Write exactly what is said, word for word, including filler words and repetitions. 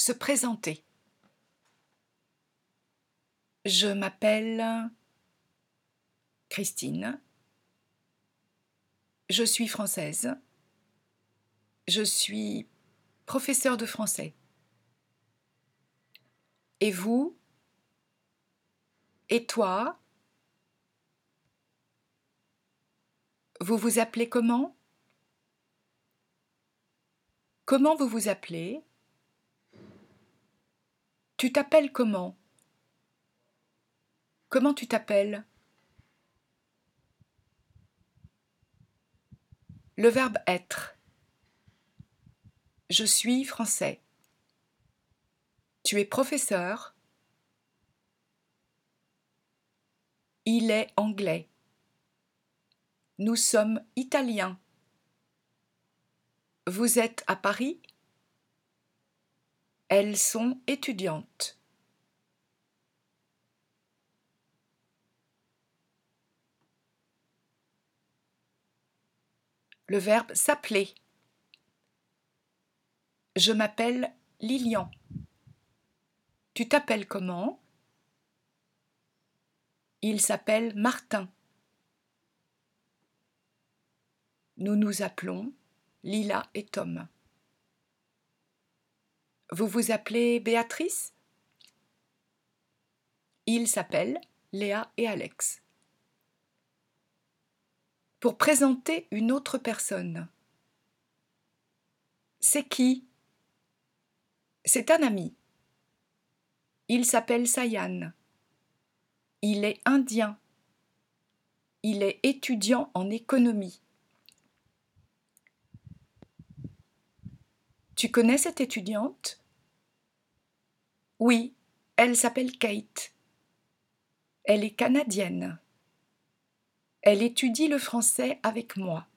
Se présenter. Je m'appelle Christine. Je suis française. Je suis professeure de français. Et vous? Et toi? Vous vous appelez comment? Comment vous vous appelez? Tu t'appelles comment? Comment tu t'appelles? Le verbe être. Je suis français. Tu es professeur. Il est anglais. Nous sommes italiens. Vous êtes à Paris? Elles sont étudiantes. Le verbe s'appeler. Je m'appelle Lilian. Tu t'appelles comment? Il s'appelle Martin. Nous nous appelons Lila et Tom. Vous vous appelez Béatrice? Ils s'appellent Léa et Alex. Pour présenter une autre personne. C'est qui? C'est un ami. Il s'appelle Sayan. Il est indien. Il est étudiant en économie. Tu connais cette étudiante? Oui, elle s'appelle Kate. Elle est canadienne. Elle étudie le français avec moi.